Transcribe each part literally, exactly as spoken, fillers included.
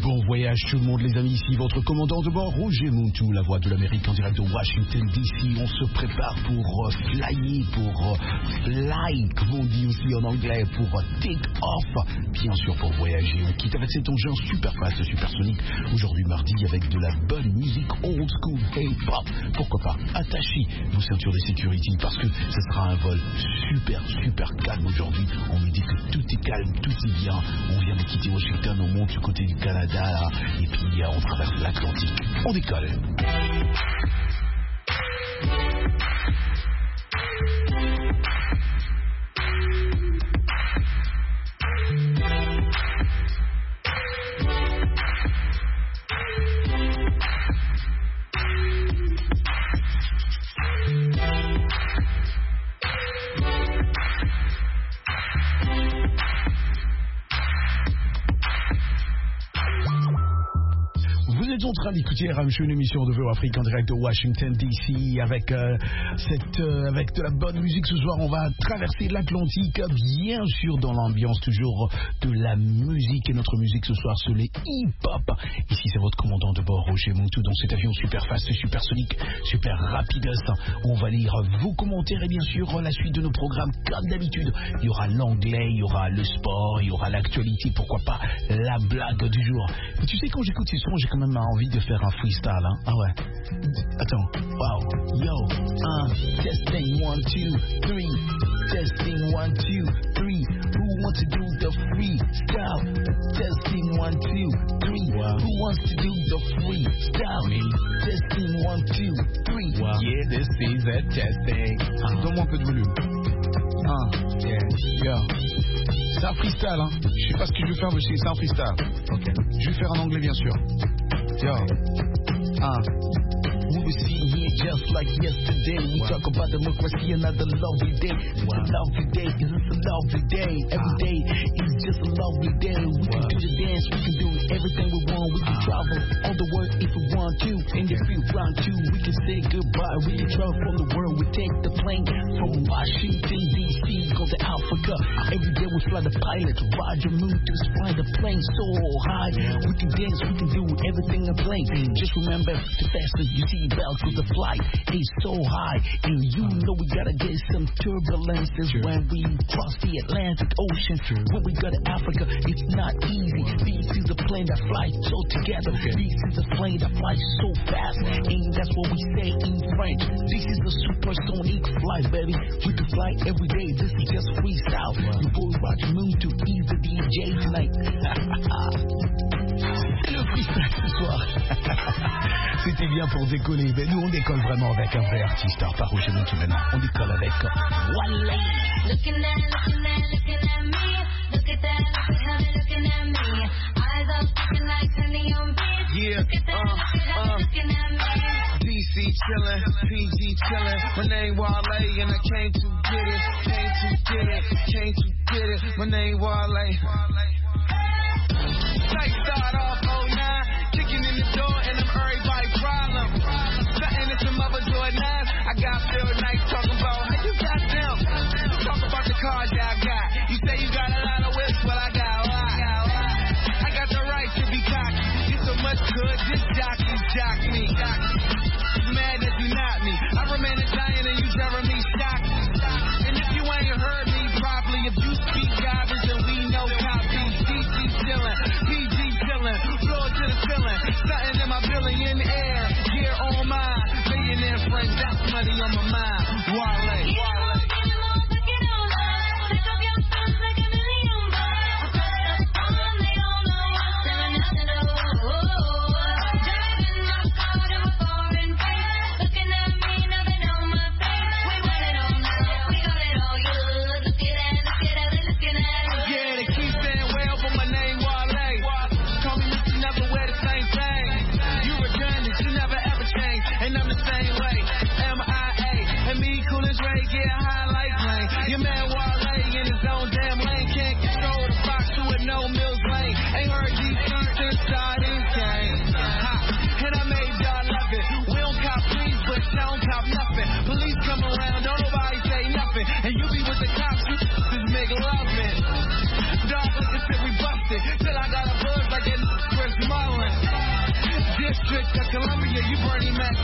Bon voyage tout le monde les amis, ici votre commandant de bord Roger Muntu, la voix de l'Amérique en direct de Washington D C. On se prépare pour euh, flyer, pour euh, fly, comme on dit aussi en anglais, pour euh, take off, bien sûr pour voyager. On quitte avec cet engin super fast, supersonique, aujourd'hui mardi avec de la bonne musique old school hip-hop. Pourquoi pas, attachez vos ceintures de sécurité parce que ce sera un vol super super calme aujourd'hui. On me dit que tout est calme, tout est bien. On vient de quitter Washington, on monte du côté du Canada et puis euh, on traverse l'Atlantique. On décolle. En train d'écouter R M Show, une émission de V O Afrique en direct de Washington D C avec euh, cette euh, avec de la bonne musique. Ce soir on va traverser l'Atlantique, bien sûr dans l'ambiance toujours de la musique, et notre musique ce soir c'est les hip-hop. Ici c'est votre commandant de bord Roger Muntu dans cet avion super fast, super sonique, super rapide. On va lire vos commentaires et bien sûr la suite de nos programmes comme d'habitude. Il y aura l'anglais, il y aura le sport, il y aura l'actualité, pourquoi pas la blague du jour. Et tu sais, quand j'écoute ces sons j'ai quand même envie de faire un freestyle, hein? Ah ouais. Attends. Wow. Yo. Un. Testing one, two, three. Testing one, two, three. Who wants to do the freestyle? Testing one, two, three. Wow. Who wants to do the freestyle? Me. Testing one, two, three. Wow. Yeah, this is a testing. Uh-huh. Donne-moi un peu de volume. Un. Yeah. Yo. C'est un freestyle, hein? Je sais pas ce que je vais faire, mais c'est un freestyle. Ok. Je vais faire en anglais, bien sûr. Yo, uh, we were sitting here just like yesterday. We wow. talk about democracy, another lovely day. It's wow. a lovely day, it's a lovely day. Every day is just a lovely day. We wow. can do the dance, we can do everything we want. We can uh. travel all the world if we want to. And if we want to, we can say goodbye. We can travel from the world. We take the plane from Washington D C, go to Africa. Every day we fly the pilot. Roger Muntu fly the plane so high. We can dance, we can do everything in plane. Just remember to fasten your seatbelt cause the flight is so high. And you know we gotta get some turbulences sure. when we cross the Atlantic Ocean. Sure. When we go to Africa, it's not easy. This is a plane that flies so together. Okay. This is a plane that flies so fast. And that's what we say in French. This is a supersonic flight, baby. We can fly every day. This is just freestyle. Wow. Your boy Roger Muntu, he's the D J tonight. Le freestyle ce soir. C'était bien pour décoller. Mais nous, on décolle vraiment avec un vrai artiste. Alors, pas Roger Muntu maintenant. On décolle avec One Lady. Looking at, looking at, looking at me. Look at that, look at how they're looking at me. Eyes up, looking like honey on beef. Yeah, look at that, uh, look at how they're uh, looking at me. D C chillin', P G chillin'. My name Wale, and I came to get it, came to get it, came to get it. My name Wale. Night start off oh nine, kicking in the door and I'm everybody's problem. Something that some other Jordans. I got Phil Knight talking about how you got them. Talk about the cars y'all got. You say you got a lot of whips, but I got a lot. I got the right to be cocky. You so much good, just jockey, jock me. You mad that you not me. I remain a giant and you Jeremy Shock. And if you ain't heard me properly, if you speak garbage then we know copy. D C chillin', P G chillin', floor to the ceiling. Something in my billion air, gear on mine. Millionaire friends, that's money on my mind. Wale, Wale. And I'm the same way, M I A, and me cool as Ray, yeah,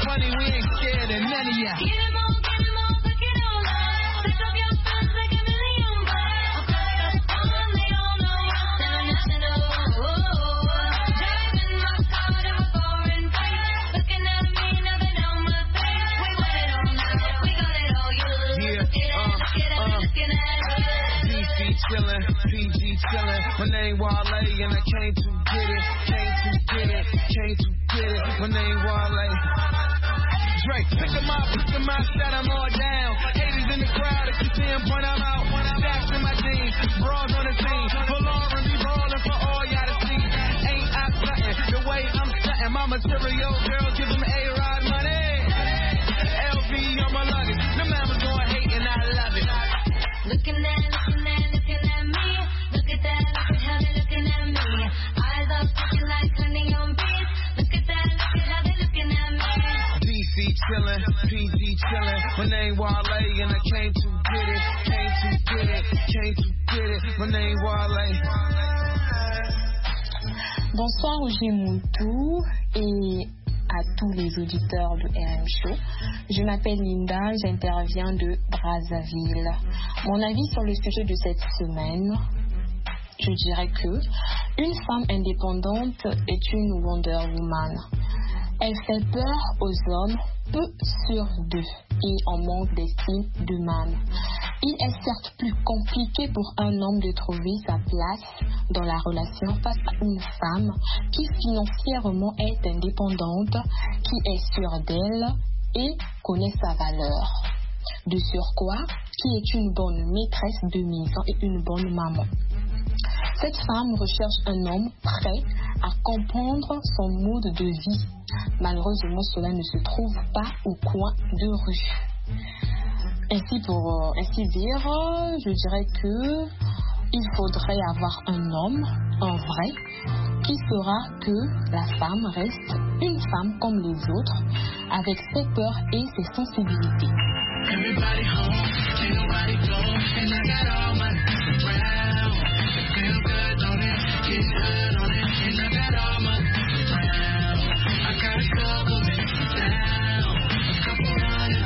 funny, we ain't scared of none of ya. Get 'em on, get 'em on, pick it all up. Pick up your friends like a million bucks. That's fun, they all know. International. Driving my car to a foreign place. Looking at me, nothing on my face. We want it all night, we got it all. You Yeah, look at uh, it, look at it, uh. looking at us. D C chillin', P G chillin'. My name Wale and I came to get it, came to get it, came to get it. My name Wale. Drake, pick 'em up, pick 'em up, shut 'em all down. Haters in the crowd, if you see 'em, point 'em out. Stacks in my jeans, bras on the scene. For Lauren, be ballin' for all y'all to see. Ain't I stuntin', the way I'm stuntin'. My material girl, give 'em A-Rod money. L V on my luggage, the mama's gon' hate and I love it. Looking at, looking at, looking at me. Look at that, look at how they looking at me. Eyes are looking like honey on bees. Look at that, look at how they looking at me. D C chillin', P G chillin'. My name Wale and I came to get it, came to get it, came to get it. My name Wale. Bonsoir au Gémoutou et à tous les auditeurs de R M Show. Je m'appelle Linda, j'interviens de Brazzaville. Mon avis sur le sujet de cette semaine, je dirais que une femme indépendante est une Wonder Woman. Elle fait peur aux hommes peu sûrs d'eux et en manque d'estime d'eux-mêmes. Il est certes plus compliqué pour un homme de trouver sa place dans la relation face à une femme qui financièrement est indépendante, qui est sûre d'elle et connaît sa valeur. De surcroît, qui est une bonne maîtresse de maison et une bonne maman. Cette femme recherche un homme prêt à comprendre son mode de vie. Malheureusement, cela ne se trouve pas au coin de rue. Ainsi, pour ainsi dire, je dirais que il faudrait avoir un homme, un vrai, qui saura que la femme reste une femme comme les autres, avec ses peurs et ses sensibilités. Everybody home, ain't nobody go, and I got all my around. Feel good, don't it? Get good on it, and I got all my around. I got a couple minutes down, a couple hundred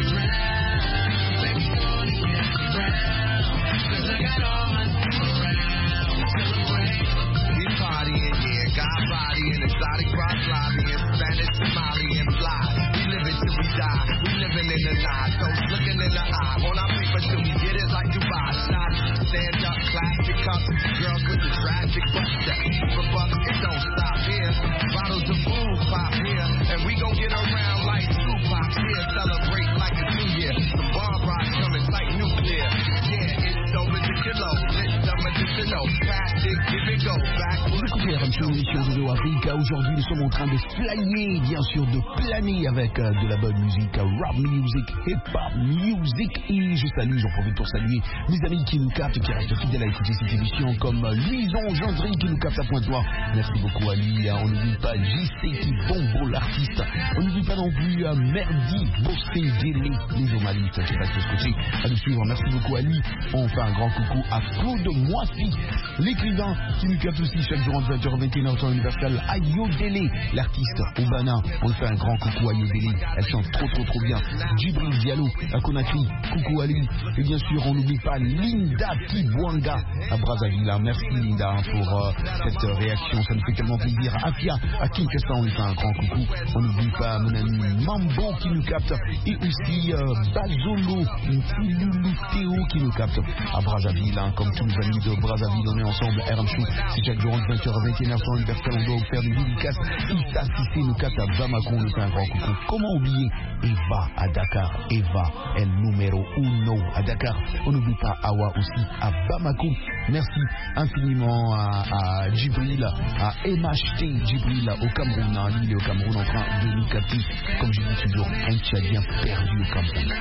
around. Baby, go to get around, 'cause I got all my around. Celebrate. We partying, yeah, got body in exotic rock lobby in Spanish, Somali, and fly. We live it till we die. We living in the night, so looking in the eye. On our paper till we get it like Dubai. Shots, stand up, classic cups. Girls with the traffic bus that for bucks. It don't stop here. Bottles of booze pop here, and we gon' get around like Tupac here. Celebrate like a new year. Some bomb rocks coming like nuclear. Yeah, it's so ridiculous. It's so medicinal. Pass it, give it go. Back. Écoutez, R M Show, émission de Véo Africa. Aujourd'hui, nous sommes en train de flyer, bien sûr, de planer avec euh, de la bonne musique, euh, rap music, hip-hop music. Et je salue, j'en profite pour saluer mes amis qui nous captent, qui restent fidèles à écouter cette émission, comme euh, Luison Gendry qui nous capte à Pointe-Noire. Merci beaucoup à lui. Hein. On n'oublie pas J C qui bombe l'artiste. On n'oublie pas non plus euh, Merdi, Bosté, Délé, les journalistes qui restent scotchés à nous suivre. Merci beaucoup à lui. On fait un grand coucou à Claude Moissy, l'écrivain qui nous capte aussi chaque jour en vingt heures vingt et une heures temps universel. À Yodélé, l'artiste Obana. On lui fait un grand coucou à Yodélé. Elle chante trop trop trop bien. Djibril Diallo à Conakry. Coucou à lui. Et bien sûr, on n'oublie pas Linda Kibwanga à Brazzaville. Merci Linda pour euh, cette euh, réaction. Ça nous fait tellement plaisir. Afia à Kinshasa, on lui fait un grand coucou. On n'oublie pas mon ami Mambo qui nous capte. Et aussi euh, Bazolo, Loulou Théo qui nous capte à Brazzaville. Hein. Comme tous nos amis de Brazzaville, on est ensemble. R M Show, c'est chaque jour entre vingt heures vingt et une heures temps universel. On doit vous faire des dédicaces. Issa Sissé nous capte à Bamako. On lui fait un grand coucou. Comment oublier Eva à Dakar. Eva, el numéro uno à Dakar. On n'oublie pas Awa aussi à Bamako. Merci infiniment à, à Djibril, à M H T Djibril au Cameroun. Hein. Lui, il est au Cameroun en train de nous capter. Comme je dis toujours, un Tchadien perdu au Cameroun.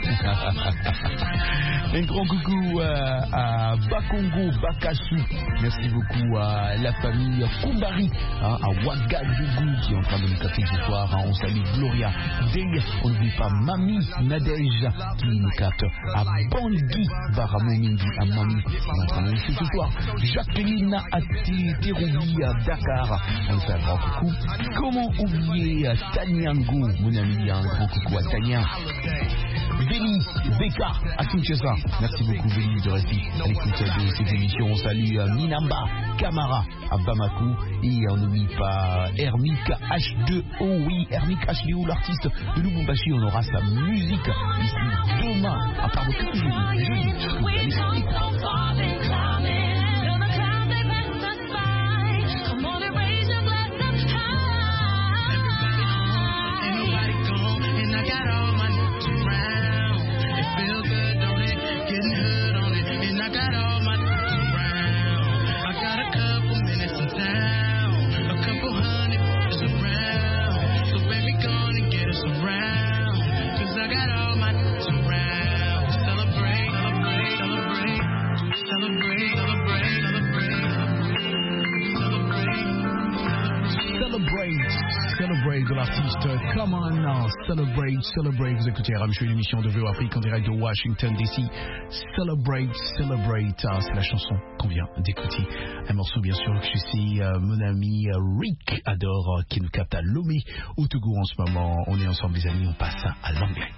Un grand coucou euh, à Bakongo, Bakassou. Merci beaucoup à la famille Koumbari, hein, à Ouagadougou qui est en train de nous capter ce soir. Hein. On salue Gloria Dey. On n'oublie pas Mami Nadège qui nous capte à Bangui, Baramomingi, à Mami. On est en train de nous suivre ce soir. Jacqueline Teroubi à Dakar, on fait un grand coucou. Comment oublier Tanyango, mon ami, un grand coucou à Tanya. Béni, Beka à Kinshasa. Merci beaucoup Béni de rester à l'écoute de cette émission. On salue Minamba Kamara à Bamako et on n'oublie pas Hermik H deux O. Oui, Hermik H deux O, l'artiste de Lubumbashi. On aura sa musique ici demain à part de quelques jours. Jeudi, Celebrate de l'artiste Come On, Celebrate, Celebrate. Vous écoutez R M Show, une émission de V O Afrique en direct de Washington D C. Celebrate, Celebrate, ah, c'est la chanson qu'on vient d'écouter. Un morceau bien sûr que je sais, euh, mon ami euh, Rick adore, euh, qui nous capte à Lomé au Togo en ce moment. On est ensemble les amis, on passe ça à l'anglais.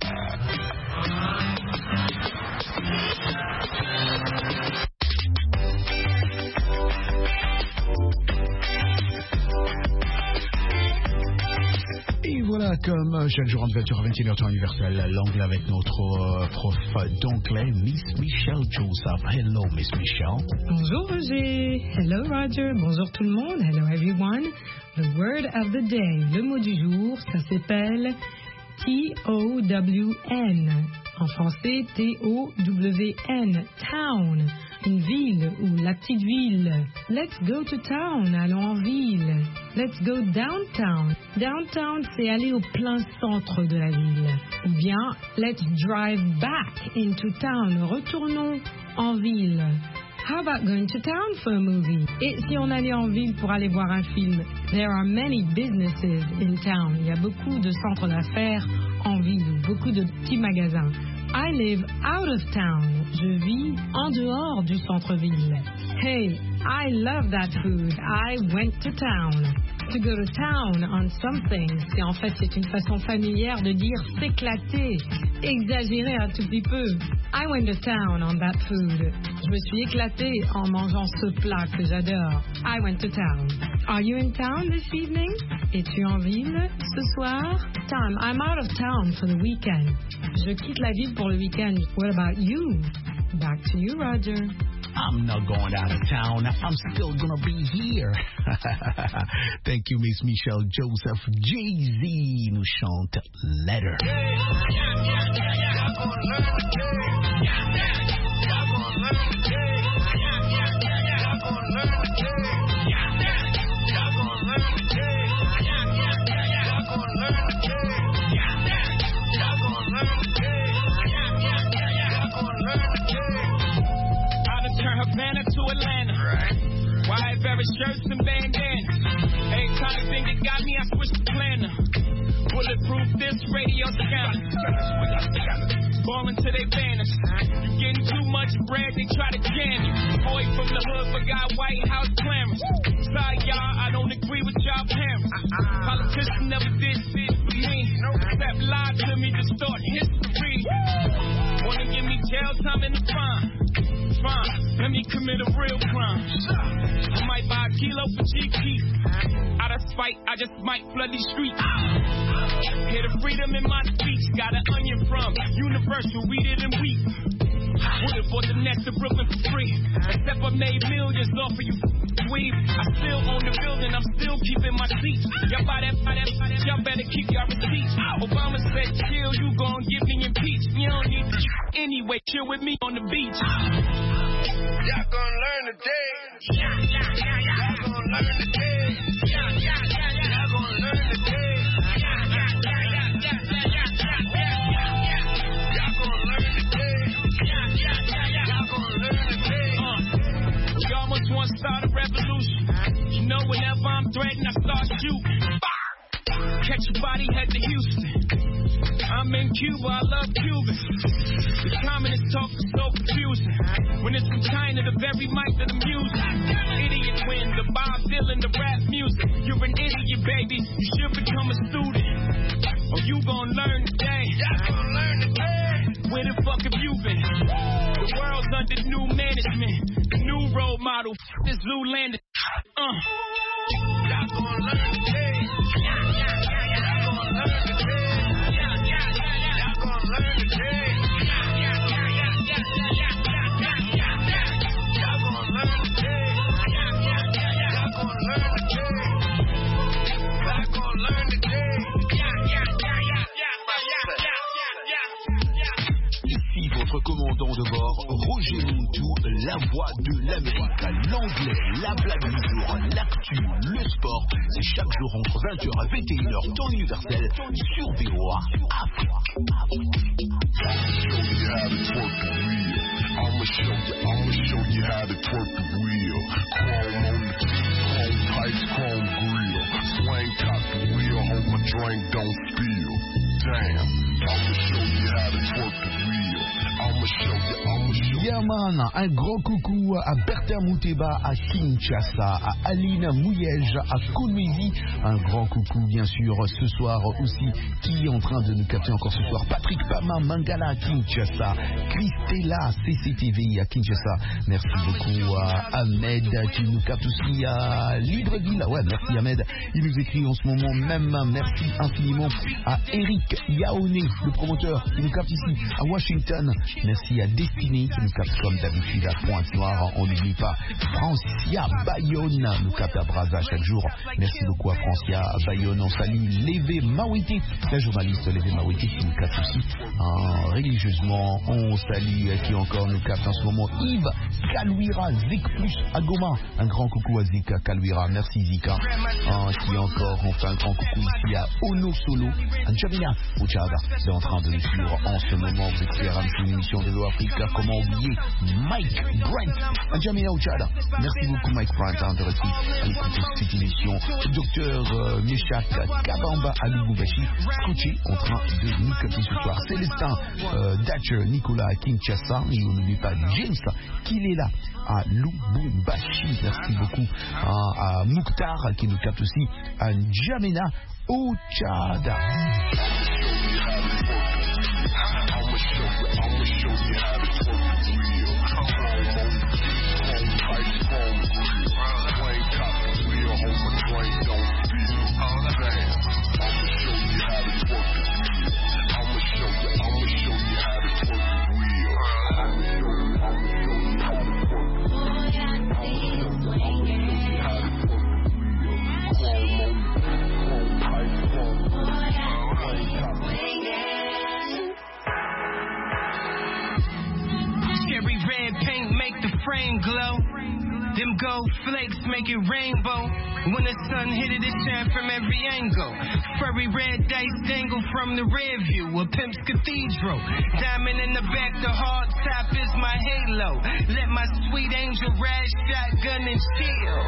Et voilà, comme chaque jour en vingt heures à vingt et une heures temps universel, l'anglais avec notre euh, prof d'anglais, Miss Michelle Joseph. Hello, Miss Michelle. Bonjour Roger. Hello Roger. Bonjour tout le monde. Hello everyone. The word of the day. Le mot du jour, ça s'appelle T O W N. En français, T O W N. Town. Une ville ou la petite ville. Let's go to town. Allons en ville. Let's go downtown. Downtown, c'est aller au plein centre de la ville. Ou bien, let's drive back into town. Retournons en ville. How about going to town for a movie? Et si on allait en ville pour aller voir un film? There are many businesses in town. Il y a beaucoup de centres d'affaires en ville, beaucoup de petits magasins. I live out of town. Je vis en dehors du centre-ville. Hey, I love that food. I went to town. To go to town on something, c'est en fait c'est une façon familière de dire s'éclater, exagérer un tout petit peu. I went to town on that food. Je me suis éclatée en mangeant ce plat que j'adore. I went to town. Are you in town this evening? Es-tu en ville ce soir? Time, I'm out of town for the weekend. Je quitte la ville pour le week-end. What about you? Back to you, Roger. I'm not going out of town. I'm still gonna be here. Thank you, Miss Michelle Joseph. Jay-Z nous chante Letter. Havana to Atlanta. Right. Wide very shirts and bandanas. Every time the thing that got me, I switched the planner. Bulletproof this radio scanner. Ballin' till they vanish. You getting too much bread, they try to jam you. Boy from the hood forgot White House clamors. Sorry y'all, I don't agree with y'all parents. Politicians never did shit for me. Except lie to me, distort history. Wanna give me jail time in the fine. Fine, let me commit a real crime. I might buy a kilo for G P. Out of spite, I just might flood these streets. Hear the freedom in my speech. Got an onion from Universal, read it and weep. Would've bought the next to Brooklyn for free. Except I made millions off of you weave. I still own the building, I'm still keeping my seats. Y'all buy that, buy that, buy that, y'all better keep y'all receipts. Obama said chill, you gon' get me impeached. You don't need to anyway, chill with me on the beach. Y'all gon' learn today. Y'all gon' learn today. Y'all gon' learn today. One start a revolution. You know, whenever I'm threatened, I start shooting. Catch your body, head to Houston. I'm in Cuba, I love Cuban. The communist talk is so confusing. When it's from China, the very mic to the music. Idiot win, the Bob Dylan, the rap music. You're an idiot, baby. You should become a student. Or you gon' learn today. Y'all gon' learn today. Where the fuck have you been? The world's under new management. The new role model. This Zoolander. Uh. Y'all gon' learn today. Y'all gon' learn today. Y'all gon' learn today. Votre commandant de bord, Roger Montou, la voix de l'Amérique, l'anglais, la blague du jour, l'actu, le sport, c'est chaque jour entre vingt heures et vingt et une heures, temps universel, sur V O A Afrique. I'ma show you, I'ma show you how to twerk the wheel. Chrome on the chrome pipes, chrome grill. Swing top the wheel, hope my drink don't spill. Damn, I'ma show you how to twerk the wheel. I'ma show you, I'ma show you. Yeah man, un grand coucou à Bertha Mouteba, à Kinshasa, à Aline Mouyej, à Kolwezi. Un grand coucou bien sûr ce soir aussi, qui est en train de nous capter encore ce soir. Patrick Pama Mangala à Kinshasa, Christella C C T V à Kinshasa. Merci beaucoup à Ahmed qui nous capte aussi à Libreville. Ouais, merci Ahmed. Il nous écrit en ce moment même. Merci infiniment à Eric Yaoné, le promoteur qui nous capte ici à Washington. Merci à Destiny qui nous capte comme d'habitude à Pointe-Noire. On n'oublie pas Francia Bayonne nous capte à Brazza chaque jour. Merci beaucoup à Francia Bayonne. On salue Lévé Mawiti, la journaliste Lévé Mawiti qui nous capte aussi hein, religieusement. On salue qui encore nous capte en ce moment Yves Kalouira, Zik plus à Goma. Un grand coucou à Zik Kalouira. Merci Zika. Hein, qui encore on fait un grand coucou ici à Ono Solo, à Jamina Ochada. C'est en train de nous suivre en ce moment. Vous êtes sur une émission de l'Afrique. Comment oublier Mike Brent à Jamina Ochada. Merci beaucoup Mike Brent hein, de rester à l'écoute de cette émission. Docteur euh, Meshak Kabamba à Lubumbashi, scotché en train de nous capter ce soir. Célestin euh, Datcher, Nicolas à Kinshasa. Et on n'oublie pas James qui est là à Lubumbashi. Merci beaucoup hein, à Mouktar qui nous capte aussi à N'Djamena Ochada. Glow, them gold flakes make it rainbow. When the sun hit it, it shine from every angle. Furry red dice dangle from the rear view. A pimp's cathedral. Diamond in the back, the hard top is my halo. Let my sweet angel ride shotgun and chill.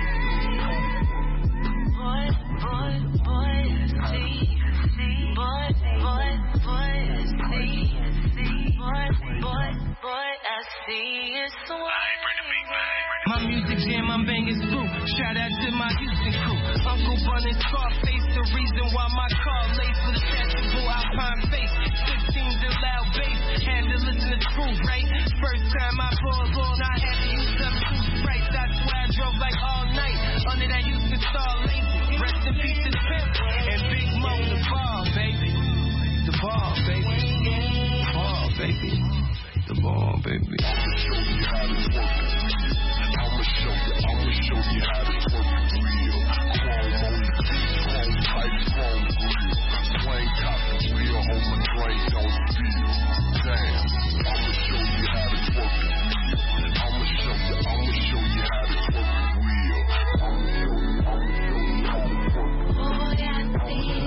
Boy, boy, boy, see, see, boy, boy, boy, see, see, boy, boy, boy, I see it's the way. My music jam, I'm banging through. Shout out to my Houston crew. Uncle Bun and Scarface, the reason why my car late for the festival Alpine face. sixteens and loud bass, had to listen to truth, right? First time I pulled on, I had to use up two sprites. I swear I drove like all night under that Houston Star label. Rest in peace to Pimp and Big Mo, the ball, baby. The ball, baby. The ball, baby. The ball, baby. I'ma show you how to twerk it. I'ma show you, I'ma show you how to twerk it real. Chrome on the beat, chrome pipes, chrome grill. Swing top the wheel, hope my drink don't spill. Damn, I'ma show you how to twerk it real. I'ma show you, I'ma show you how to twerk it real. I'ma show you, I'ma show you how to twerk it real. I'ma show you how to twerk it real.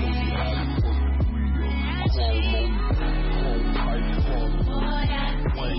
Chrome on the beat, chrome pipes, chrome grill.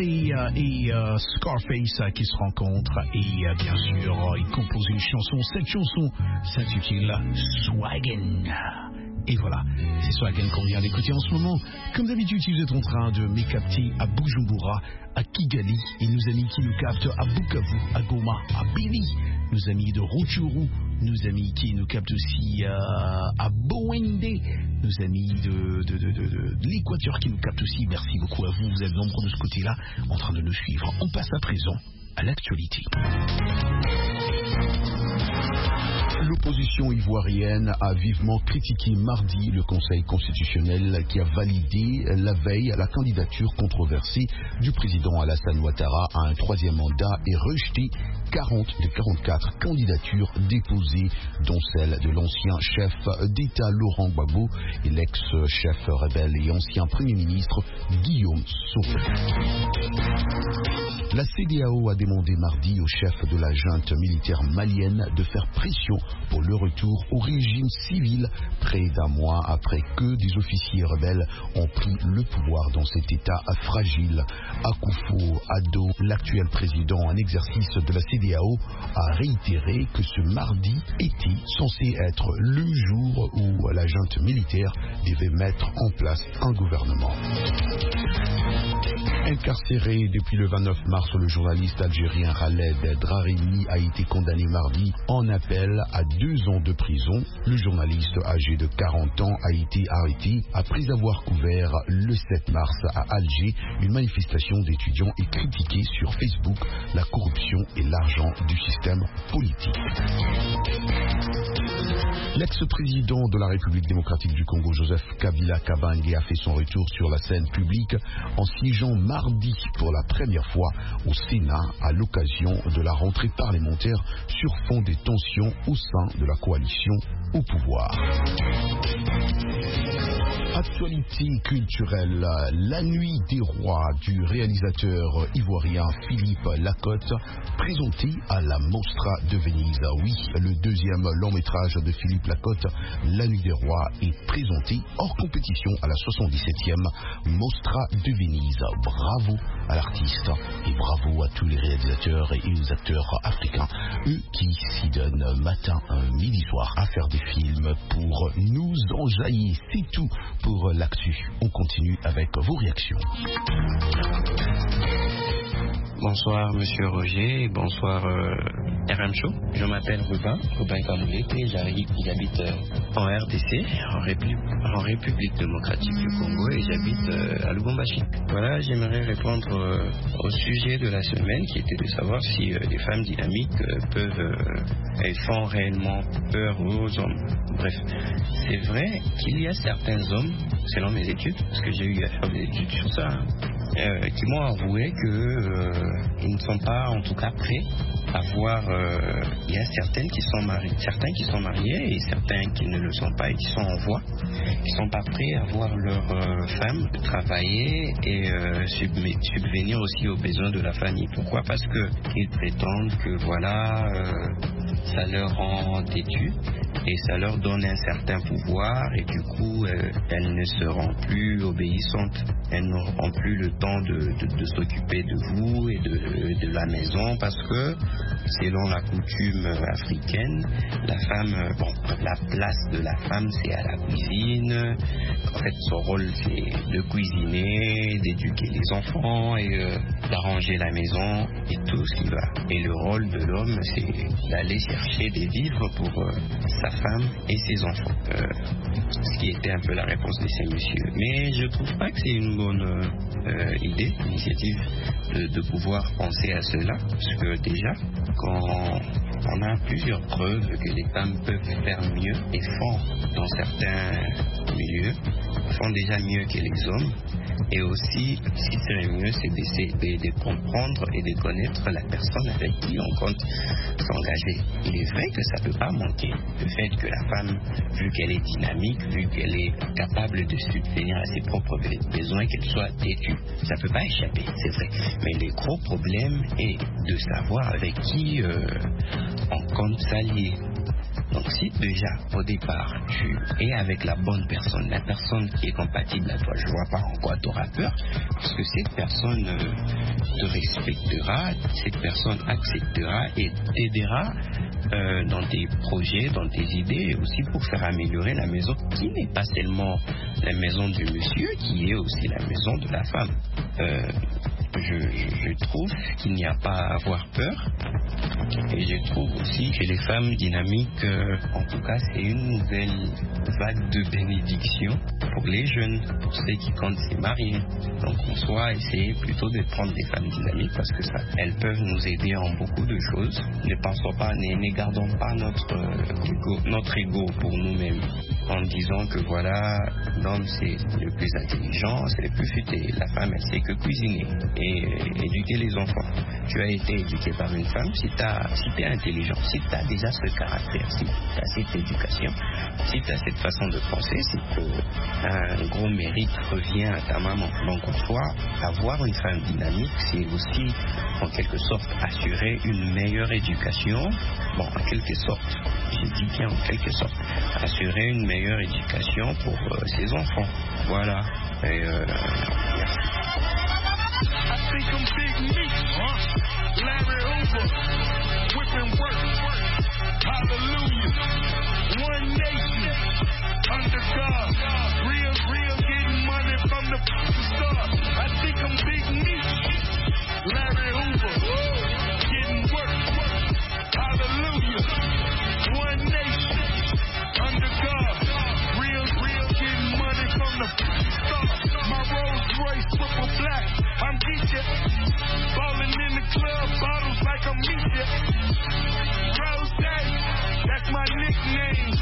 Marley euh, et euh, Scarface euh, qui se rencontrent et euh, bien sûr euh, ils composent une chanson. Cette chanson s'intitule Swaggin'. Et voilà, c'est Swaggin' qu'on vient d'écouter en ce moment. Comme d'habitude, si vous êtes en train de me capter à Bujumbura, à Kigali, et nos amis qui nous captent à Bukavu, à Goma, à Beni, nos amis de Rutshuru, nos amis qui nous captent aussi euh, à Bowende, nos amis de, de, de, de, de, de l'Équateur qui nous captent aussi. Merci beaucoup à vous, vous êtes nombreux de ce côté-là en train de nous suivre. On passe à présent à l'actualité. L'opposition ivoirienne a vivement critiqué mardi le Conseil constitutionnel qui a validé la veille la candidature controversée du président Alassane Ouattara à un troisième mandat et rejeté quarante des quarante-quatre candidatures déposées, dont celle de l'ancien chef d'État Laurent Gbagbo et l'ex-chef rebelle et ancien Premier ministre Guillaume Soro. La C D A O a demandé mardi au chef de la junte militaire malienne de faire pression pour le retour au régime civil près d'un mois après que des officiers rebelles ont pris le pouvoir dans cet état fragile. Akufo-Addo, l'actuel président en exercice de la C D A O, a réitéré que ce mardi était censé être le jour où la junte militaire devait mettre en place un gouvernement. Incarcéré depuis le vingt-neuf mars, le journaliste algérien Khaled Drareni a été condamné mardi en appel à deux ans de prison. Le journaliste âgé de quarante ans a été arrêté après avoir couvert le sept mars à Alger une manifestation d'étudiants et critiqué sur Facebook la corruption et l'argent du système politique. L'ex-président de la République démocratique du Congo, Joseph Kabila Kabange, a fait son retour sur la scène publique en siégeant mardi pour la première fois au Sénat à l'occasion de la rentrée parlementaire sur fond des tensions au sein de la coalition au pouvoir. Actualité culturelle, La Nuit des Rois du réalisateur ivoirien Philippe Lacotte, présenté à la Mostra de Venise. Oui, le deuxième long métrage de Philippe Lacotte, La Nuit des Rois, est présenté hors compétition à la soixante-dix-septième Mostra de Venise. Bravo à l'artiste et bravo à tous les réalisateurs et les acteurs africains, eux qui s'y donnent matin, midi, soir à faire des films pour nous enjailler. C'est tout pour l'actu. On continue avec vos réactions. Bonsoir Monsieur Roger, bonsoir euh, R M Show. Je m'appelle Ruben, Ruben Kamoulete et j'habite euh, en R D C, en, Répu en République démocratique du Congo, et j'habite euh, à Lubumbashi. Voilà, j'aimerais répondre euh, au sujet de la semaine qui était de savoir si euh, les femmes dynamiques euh, peuvent euh, elles font réellement peur aux hommes. Bref, c'est vrai qu'il y a certains hommes, selon mes études, parce que j'ai eu à faire des études sur ça, hein, Euh, qui m'ont avoué que euh, ils ne sont pas en tout cas prêts à voir. Euh, il y a certaines qui sont mariées, certains qui sont mariés et certains qui ne le sont pas et qui sont en voie, qui sont pas prêts à voir leur euh, femme travailler et euh, subvenir aussi aux besoins de la famille. Pourquoi? Parce que ils prétendent que voilà, euh, ça leur rend têtus et ça leur donne un certain pouvoir et du coup euh, elles ne seront plus obéissantes, elles n'auront plus le temps de, de, de s'occuper de vous et de, de la maison, parce que selon la coutume africaine, la femme, bon, la place de la femme c'est à la cuisine. En fait son rôle c'est de cuisiner, d'éduquer les enfants et euh, d'arranger la maison et tout ce qui va. Et le rôle de l'homme c'est d'aller chercher des vivres pour euh, sa femme et ses enfants. Euh, ce qui était un peu la réponse de ces messieurs. Mais je trouve pas que c'est une bonne euh, idée, initiative de, de pouvoir penser à cela, parce que déjà, quand on a plusieurs preuves que les femmes peuvent faire mieux et font dans certains milieux, font déjà mieux que les hommes. Et aussi, ce qui serait mieux, c'est d'essayer de, de comprendre et de connaître la personne avec qui on compte s'engager. Il est vrai que ça ne peut pas manquer. Le fait que la femme, vu qu'elle est dynamique, vu qu'elle est capable de subvenir à ses propres besoins, qu'elle soit têtue, ça ne peut pas échapper, c'est vrai. Mais le gros problème est de savoir avec qui euh, on compte s'allier. Donc si déjà au départ tu es avec la bonne personne, la personne qui est compatible à toi, je vois pas en quoi tu auras peur, parce que cette personne euh, te respectera, cette personne acceptera et t'aidera euh, dans tes projets, dans tes idées, et aussi pour faire améliorer la maison, qui n'est pas seulement la maison du monsieur, qui est aussi la maison de la femme. Euh, Je, je, je trouve qu'il n'y a pas à avoir peur, et je trouve aussi que les femmes dynamiques, euh, en tout cas, c'est une nouvelle vague de bénédiction pour les jeunes, pour ceux qui comptent se marier. Donc en soi, essayer plutôt de prendre des femmes dynamiques parce que ça, elles peuvent nous aider en beaucoup de choses. Ne pensons pas, ne, ne gardons pas notre, euh, ego, notre ego pour nous-mêmes en disant que voilà, l'homme c'est le plus intelligent, c'est le plus futé, la femme elle sait que cuisiner et euh, éduquer les enfants. Tu as été éduqué par une femme, si tu si es intelligent, si tu as déjà ce caractère, si tu as cette éducation, si tu as cette façon de penser, c'est qu'un gros mérite revient à ta maman. Donc en soi, avoir une femme dynamique, c'est aussi en quelque sorte assurer une meilleure éducation. Bon, en quelque sorte, j'ai dit bien en quelque sorte, assurer une meilleure éducation pour euh, ses enfants. Voilà. Et euh, merci. I think I'm Big Meat, huh? Larry Hoover, whipping work, hallelujah, one nation, under God, real, real, getting money from the start. I think I'm Big Meat, Larry Hoover, getting work, hallelujah, one nation, under God, real, real, getting money from the start. My Rolls Royce triple black, I'm geeky, ballin' in the club, bottles like I'm Misha. Rose, that's my nickname.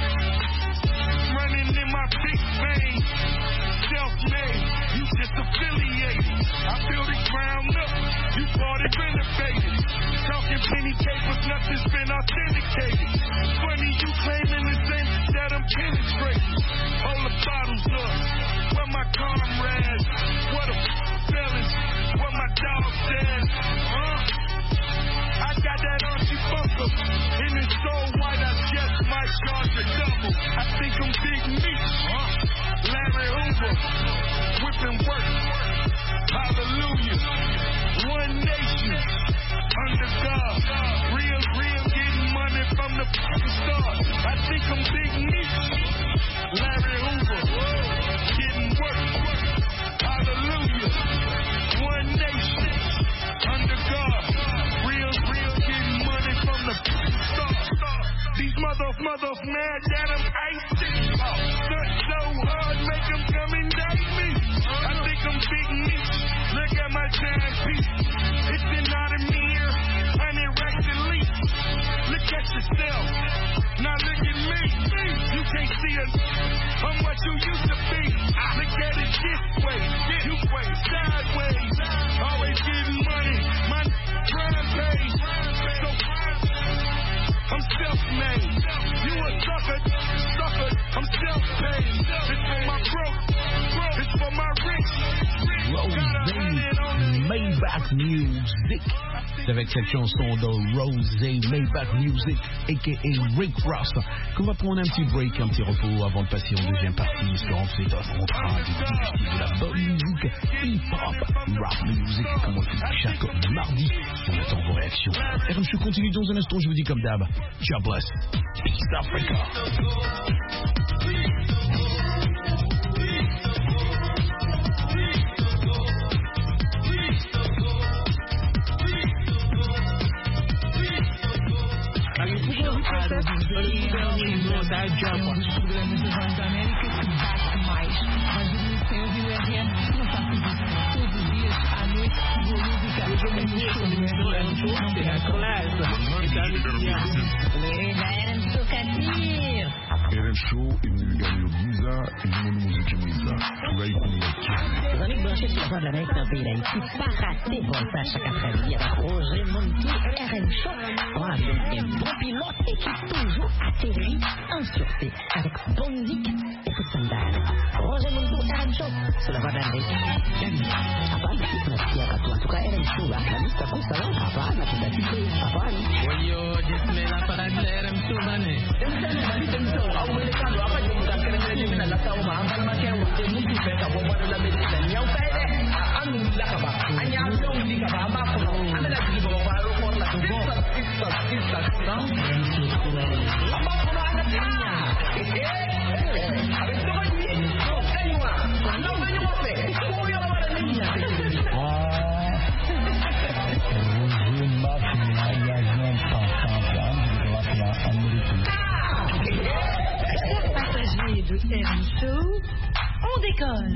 Running in my big vein, self-made, you just affiliated. I built it ground up, you bought it renovated. Talking penny capers, nothing's been authenticated. Funny you claiming the same that I'm penetrating. Hold the bottles up, where my comrades, what a fellas, what my dog said, huh? I got that Archie Bunker, and it's so white I just might charge a double. I think I'm Big Meat, huh? Larry Hoover, whipping work, hallelujah, one nation, under God, real, real, getting money from the start. I think I'm Big Meat, Larry Hoover, getting work, hallelujah, one nation, under God, real, real, getting money from the start. These mother, mother, mad that I'm icy. Stunt so hard, make them come and date me. I think I'm Big Meat, look at my timepiece. It's an automobile, honey racks and leaks. Look at yourself, now look at me. You can't see us, I'm what you used to be. Look at it this way, you way sideways. Always getting money, my crime pays. So I'm self-made. You a sucker, sucker. I'm self-paid. It's for my broke, broke. It's for my rich. Rose Maybach Music. C'est avec cette chanson de Rose Maybach Music, aka Rick Ross, qu'on va prendre un petit break, un petit repos avant de passer en deuxième partie. Espérons que c'est en train de déguster de la bonne musique, hip-hop, rap music, comme on le fait chaque mardi. On attend vos réactions. R M Show continue dans un instant, je vous dis comme d'hab. God bless. Peace Africa. R M Show est venu gagner au Visa et le monde musique Visa. Pour aller Les amis branchés sur la voie de l'Amérique dans le pays d'Haïti, pas rater Voltage chaque après-midi avec Roger Montou, R M Show. On a donc un bon pilote et qui toujours atterrit en sûreté avec bonne musique et coup de sandales. Roger Montou, R M Show sur la voie de l'Amérique. À part de tout, merci à toi. En tout cas, R M Show, la kusta kusta lang, hapana kita dito, hapana. Wayo, just may laparad na R M Show man eh. Temsana bali temso, au Amerikano apa yung muka kena kena kena lasa uma, ang kalma kaya wala musi peka, wala na medicine, niyaw pwede. Ang nila ka ba? Anya ang yung hindi ka ba? Mako, ano na di ba paro ko na tubo? Sista, sista, sista. Aba ko na anak niya. Eh, abis ko ni. Kanywa, ano ba yung wape? Kuya ba na niya? Chers passagers de R M Show, on décolle.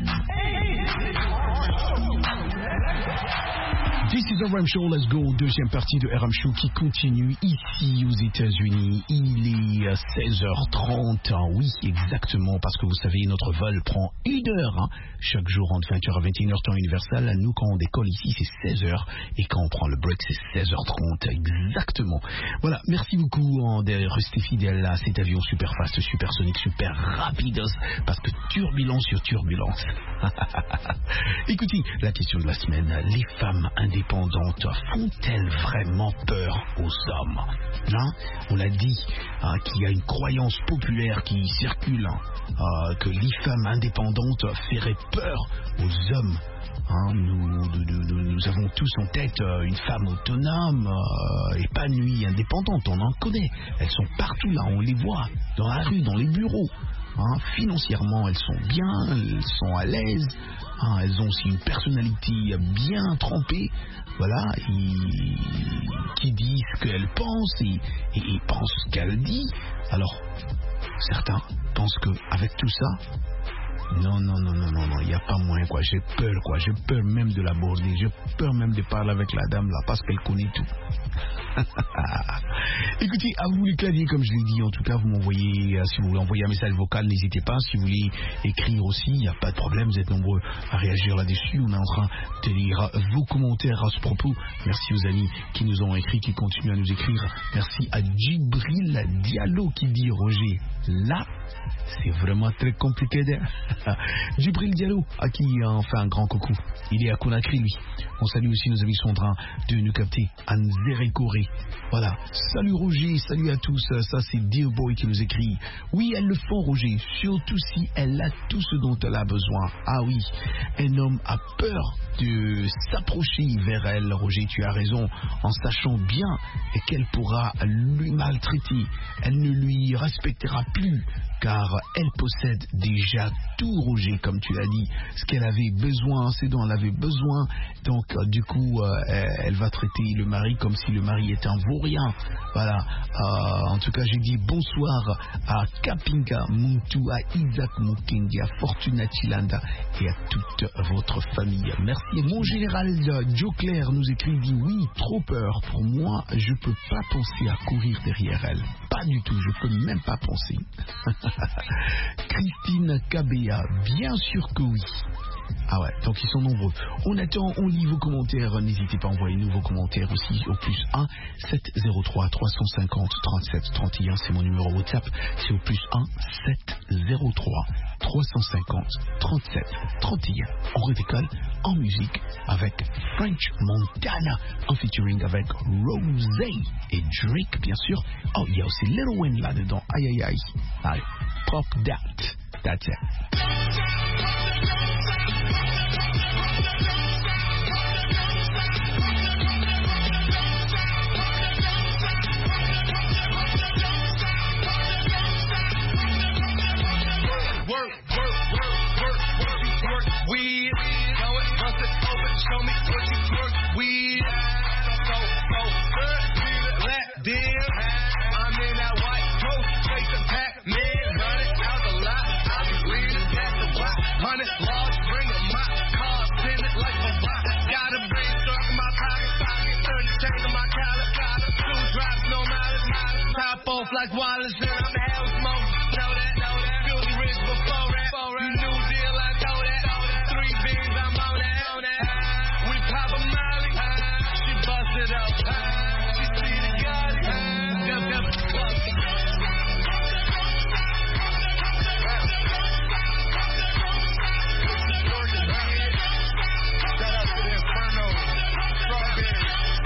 This is the R M Show, let's go, deuxième partie de R M Show qui continue ici aux États-Unis. Il est seize heures trente, oui, exactement, parce que vous savez, notre vol prend une heure, hein, chaque jour entre vingt heures à vingt et une heures temps universel. Nous, quand on décolle ici, c'est seize heures, et quand on prend le break, c'est seize heures trente, exactement. Voilà, merci beaucoup hein, de rester fidèle à cet avion super fast, supersonique, super rapide, parce que turbulence sur turbulence. Écoutez, la question de la semaine, les femmes indépendantes font-elles vraiment peur aux hommes? Hein? On l'a dit hein, qu'il y a une croyance populaire qui circule hein, euh, que les femmes indépendantes feraient peur aux hommes. Hein, nous, nous, nous, nous avons tous en tête euh, une femme autonome, euh, épanouie, indépendante, on en connaît. Elles sont partout là, on les voit, dans la rue, dans les bureaux. Hein, financièrement, elles sont bien, elles sont à l'aise. Hein, elles ont aussi une personnalité bien trempée, voilà, et, qui dit ce qu'elles pensent et, et, et pensent ce qu'elles disent. Alors, certains pensent qu'avec tout ça, non, non, non, non, non, non, il n'y a pas moyen, quoi. J'ai peur, quoi. J'ai peur même de l'aborder. J'ai peur même de parler avec la dame, là, parce qu'elle connaît tout. Écoutez, à vous les claviers, comme je l'ai dit, en tout cas, vous m'envoyez, euh, si vous voulez envoyer un message vocal, n'hésitez pas. Si vous voulez écrire aussi, il n'y a pas de problème, vous êtes nombreux à réagir là-dessus. On est en train de lire vos commentaires à ce propos. Merci aux amis qui nous ont écrit, qui continuent à nous écrire. Merci à Djibril Diallo qui dit, Roger, là, c'est vraiment très compliqué. Djibril Diallo, à qui on fait un grand coucou. Il est à Conakry, lui. On salue aussi nos amis qui sont en train de nous capter à Nzérékoré. Voilà. Salut Roger, salut à tous. Ça, c'est Dear Boy qui nous écrit. Oui, elles le font, Roger, surtout si elle a tout ce dont elle a besoin. Ah oui, un homme a peur de s'approcher vers elle, Roger, tu as raison, en sachant bien qu'elle pourra lui maltraiter. Elle ne lui respectera plus, car elle possède déjà tout, Roger, comme tu l'as dit. Ce qu'elle avait besoin, c'est dont elle avait besoin. Donc, euh, du coup, euh, elle va traiter le mari comme si le mari était un vaurien. Voilà. Euh, en tout cas, j'ai dit bonsoir à Kapinga Muntu, à Isaac Mukendi, à Fortuna Chilanda et à toute votre famille. Merci. Mon général Joe Claire nous écrit, dit oui, trop peur. Pour moi, je peux pas penser à courir derrière elle. Pas du tout, je peux même pas penser. Christine Kabea, bien sûr que oui. Ah ouais, donc ils sont nombreux. On attend, on lit vos commentaires. N'hésitez pas à envoyer nous vos commentaires aussi au plus un sept zéro trois trois cent cinquante trente-sept trente et un. C'est mon numéro WhatsApp. C'est au plus un sept zéro trois trois cent cinquante trente-sept trente et un. On redécolle en musique avec French Montana en featuring avec Rosé et Drake, bien sûr. Oh, il y a aussi Lil Wayne là-dedans. Aïe aïe aïe. Allez, pop that. That's it. Work, work, work, work, work, you work, weed. Know it, bust it open, show me what you work, weed. So, so, good, let deal. I'm in that white coat, chase a pack, man, running out the lot. I'll be reading, that's the rock. Hundred logs, bring a mop, car, send it like a rock. Got a brain stuck in my pocket, pocket, thirty chains in my collar, collar. Two drops, no mileage, mileage. Top off like Wallace, and I'm the hell smoke. Know that, know that. Rich before that, you new deal, I know that. Three beans, I'm on that. We pop a molly, she bust it up. She see the Gotti, them, them, bust it. Shout out to the Inferno, Strawberry.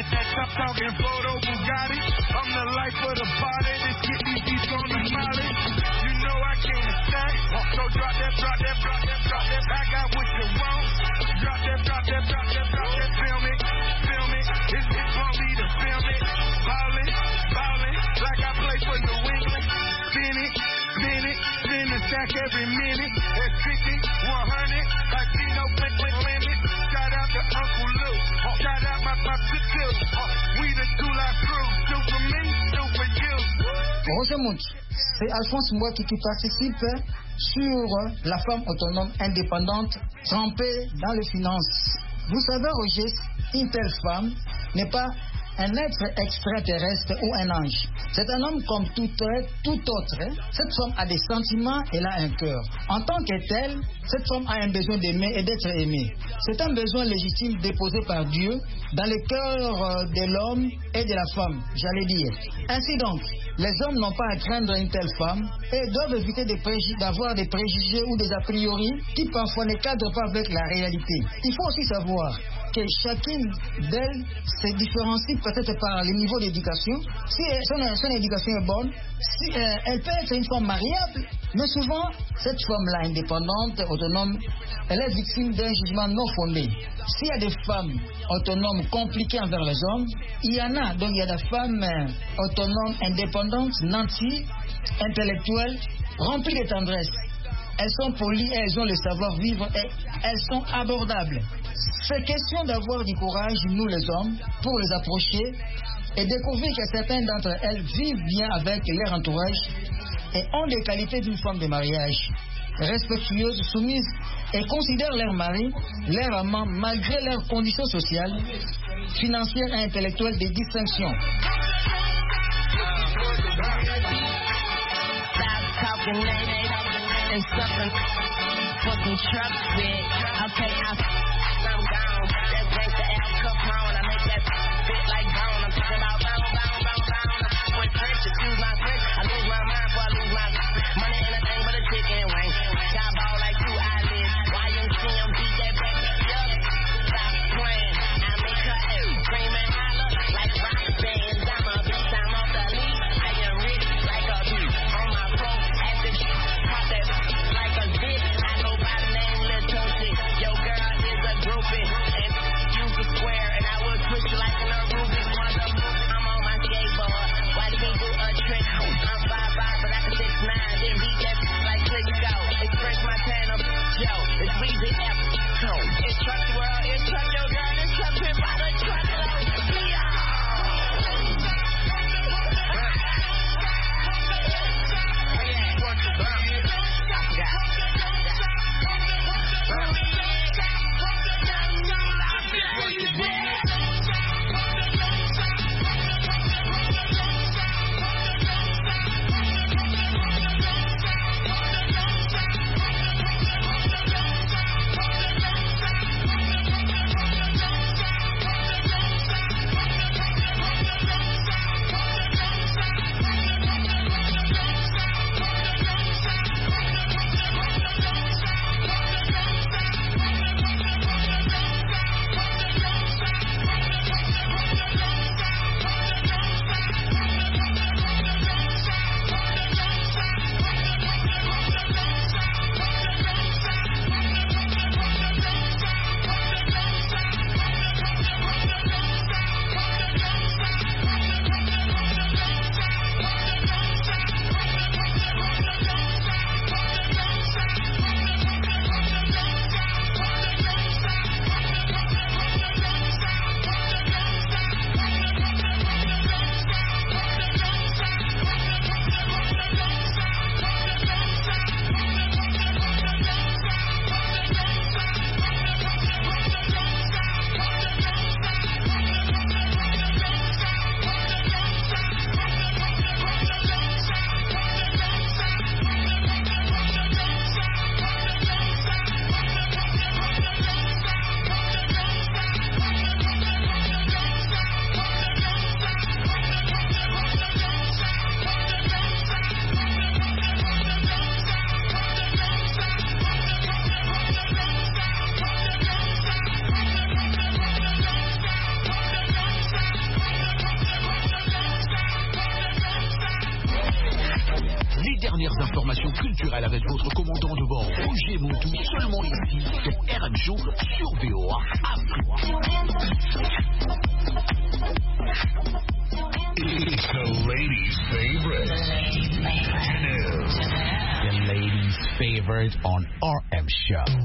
with that tough talking photo Bugatti. I'm the life of the party. Let's get these beats on the molly. You know I came to stack. So drop that, drop that, drop that, drop that. I got what you want. Drop that, drop that, drop that, drop that. Film it, film it. It's, it's gonna be the film it. Ballin', ballin', like I play for New England. Spin it, spin it, spin the sack every minute. That's fifty, one hundred, like Gino Quick Quick Limit. Shout out to Uncle Lou. Shout out my papa too. We the two life crew. Do for me, do for you. Roger Mout, c'est Alphonse Mouaki qui participe sur la femme autonome indépendante trempée dans les finances. Vous savez, Roger, une telle femme n'est pas un être extraterrestre ou un ange. C'est un homme comme tout, tout autre. Cette femme a des sentiments, elle a un cœur. En tant que telle, cette femme a un besoin d'aimer et d'être aimée. C'est un besoin légitime déposé par Dieu dans le cœur de l'homme et de la femme, j'allais dire. Ainsi donc, les hommes n'ont pas à craindre une telle femme et doivent éviter d'avoir des préjugés ou des a priori qui parfois ne cadrent pas avec la réalité. Il faut aussi savoir que chacune d'elles se différencie peut-être par le niveau d'éducation. Si son, son éducation est bonne, si, euh, elle peut être une femme mariable, mais souvent, cette femme-là, indépendante, autonome, elle est victime d'un jugement non fondé. S'il y a des femmes autonomes compliquées envers les hommes, il y en a. Donc il y a des femmes euh, autonomes, indépendantes, nanties, intellectuelles, remplies de tendresse. Elles sont polies et elles ont le savoir-vivre et elles sont abordables. C'est question d'avoir du courage, nous les hommes, pour les approcher et découvrir que certaines d'entre elles vivent bien avec leur entourage et ont les qualités d'une femme de mariage, respectueuse, soumise et considèrent leur mari, leur amant, malgré leurs conditions sociales, financières et intellectuelles de distinction. And something fucking truck with. Okay, I'm, I'm gone. That's gangsta Al Capone. I make that fit like bone. I'm talking about bone, bone, bone, bone. With French, excuse my French. I lose my mind before I lose my money. Ain't a thing but a chicken wing. Got ball like two eyelids. Y M C M beat that back up. Stop playing. I make her scream and holler like rock bands. I'm a beast. I'm off the lead. I am rich like a beast. On my pro, active pop that. I go by the name Lil Tootsie. Your girl is a groupie, and you can square, and I will twist you like an Arubi. I'm on my skate. dernières informations culturelles avec votre commandant de bord, Roger Montou, seulement ici, sur R M Show, sur V O A Afrique. It's the ladies' favorite. The ladies' favorite on R M Show.